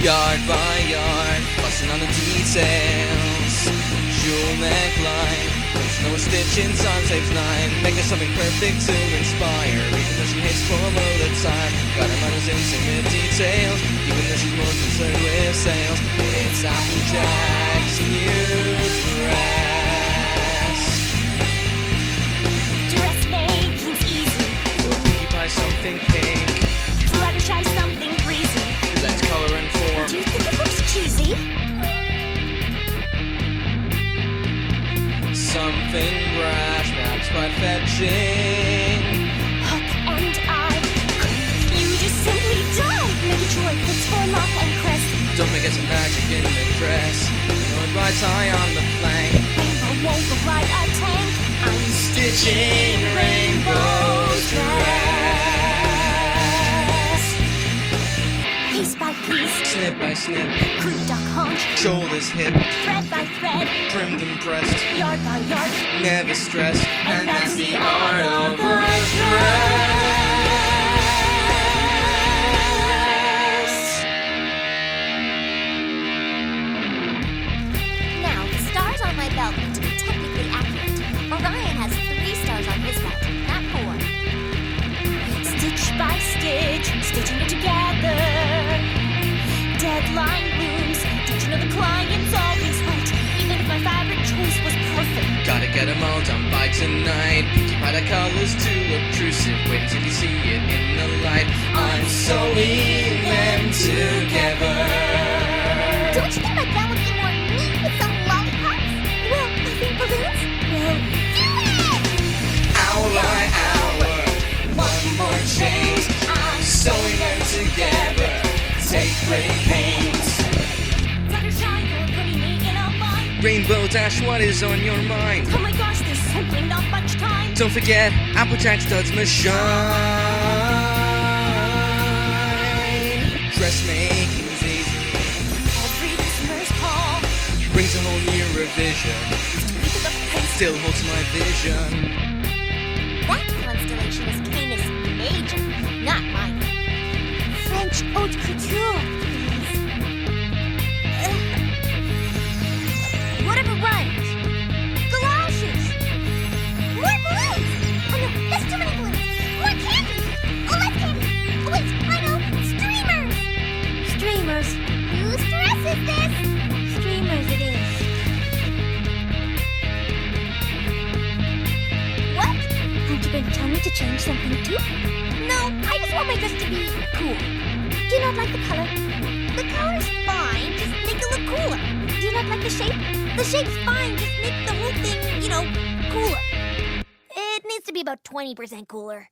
Yard by yard, busting on the details. Jewel neckline, there's no stitching, sun saves 9. Making something perfect to inspire, even though she hates form all the time. Got her mind as intimate details, even though she's more concerned with sales. It's Applejack's new dress. Dressmaking's easy. We'll be by something pink. Fluttershy something breezy. Let's color and form. Do you think it looks cheesy? Something brash, perhaps by fetching. Hook and eye. You just simply die. Make a joy fits for lock and crest. Don't forget some magic in the dress. It rides high on the flank. Rainbow won't go right a tank. I'm Stitching Rainbow's dress. Piece by piece. Snip by snip. Croup duck haunch. Shoulders hip. Thread by thread. Trimmed and pressed. Yard by yard. Never stressed. And that's the art of the Now, the stars on my belt need to be technically accurate. Orion has 3 stars on his belt, not 4. Stitch by stitch, stitching it together. Deadline looms. Don't you know the client's always right? Even if my fabric choice was perfect. Gotta get them all done by tonight. Keep out the colors too obtrusive. Wait until you see it in the light. I'm sewing them together. Don't you think my gown would be more neat with some lollipops? Well, I think balloons will do it! Hour by hour, one more change. I'm sewing them together. Take great pains. Fluttershy, you're putting me in a bind. Rainbow Dash, what is on your mind? Oh my gosh, there's simply not much time. Don't forget, Applejack studs must shine. Dressmaking's easy. Every listener's call. Brings a whole new revision. Look at the pace. Still holds my vision. That constellation is Canis Major, not minor. French haute couture, please. Whatever rhymes. Galoshes. More balloons. Oh no, that's too many balloons. More candy. Oh, less candy. Oh wait, I know. Streamers. Streamers. Whose dress is this? Streamers it is. What? Aren't you going to tell me to change something too? No, I just want my dress to be cool. Do you not like the color? The color's fine, just make it look cooler. Do you not like the shape? The shape's fine, just make the whole thing, cooler. It needs to be about 20% cooler.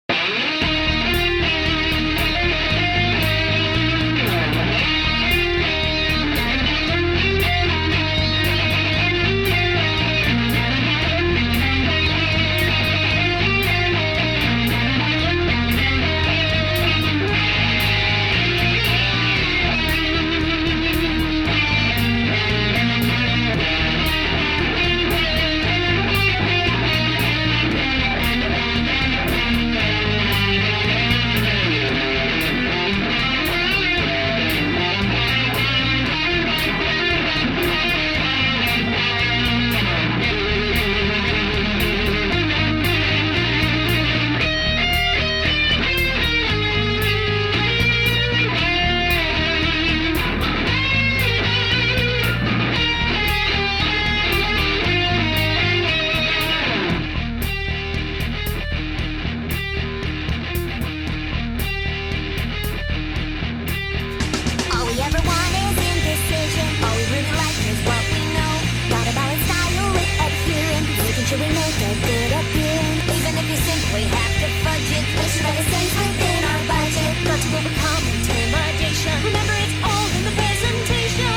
Should we make a good appearance? Even if you simply have to fudge it, make sure that it stays within our budget. Got to overcome intimidation. Remember, it's all in the presentation.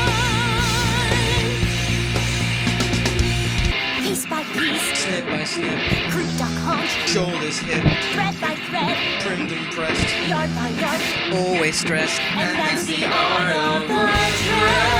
Piece by piece, Snip by snip, croup duck haunch, shoulders hip, thread by thread, trimmed and pressed, yard by yard, always stressed. and that's the art of the dress.